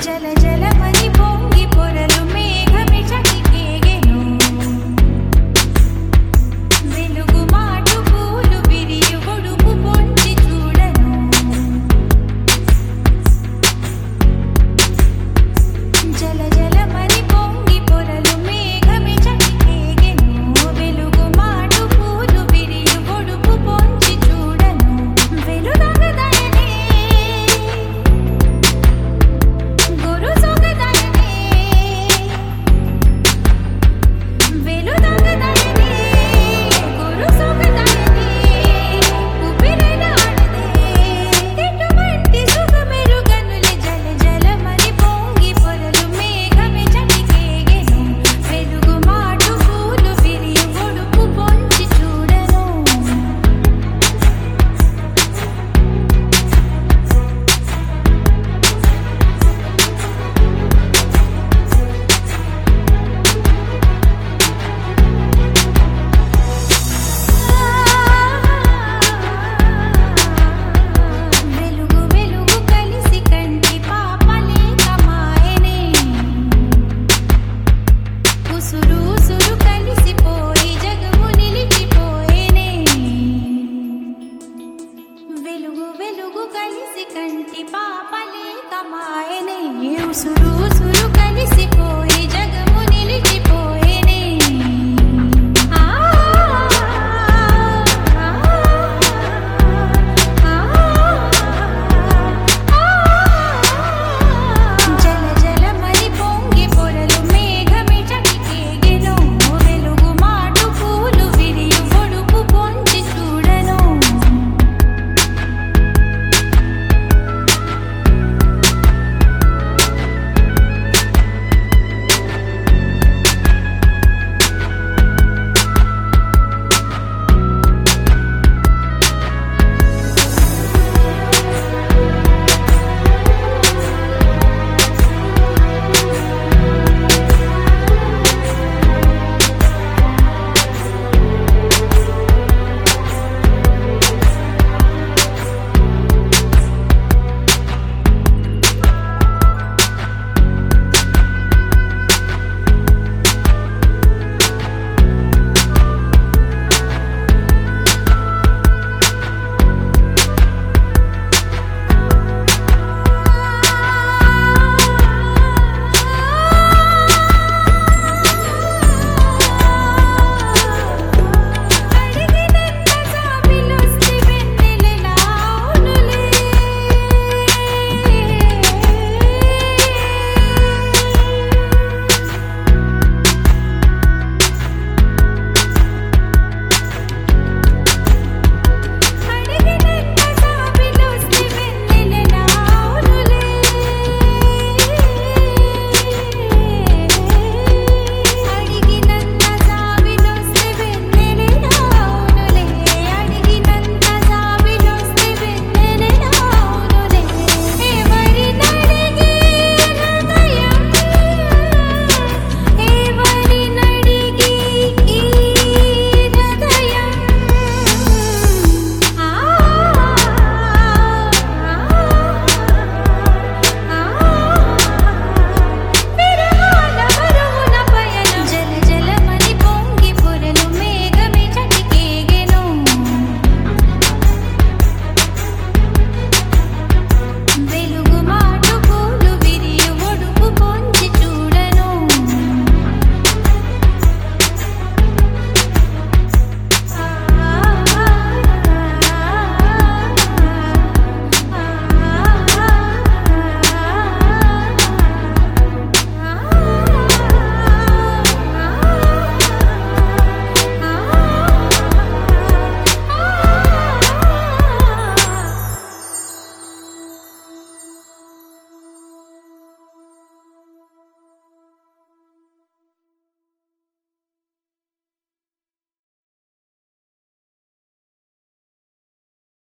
జల జలమని పొంగి పొరలు మేఘమి చటికేగెను వెలుగు మాటు పూలు విరియు గొడుగు పొంచి చూడను జల జలమని పొంగి పొరలు మేఘమి చటికేగెను వెలుగు మాటు పూలు విరియు గొడుగు పొంచి చూడను వెలుగదయనే గురు సొగదయనే వెలుగదయనే గురు సొగదయనే ఉపిరినాడదే ఎటువంటి సుఖమెరుగనులే జల జలమని పొంగి పొరలు మేఘమి చటికేగెను వెలుగు మాటు పూలు విరియు గొడుగు పొంచి చూడను వెలుగు వెలుగు కలిసి కంటి పాపలే కమాయనే ఉసురు ఉసురు కలిసిపోయి జగము నిలిచిపోయేనే వెలుగు వెలుగు కలిసి కంటి పాపలే కమాయనే ఉసురు ఉసురు కలిసిపోయి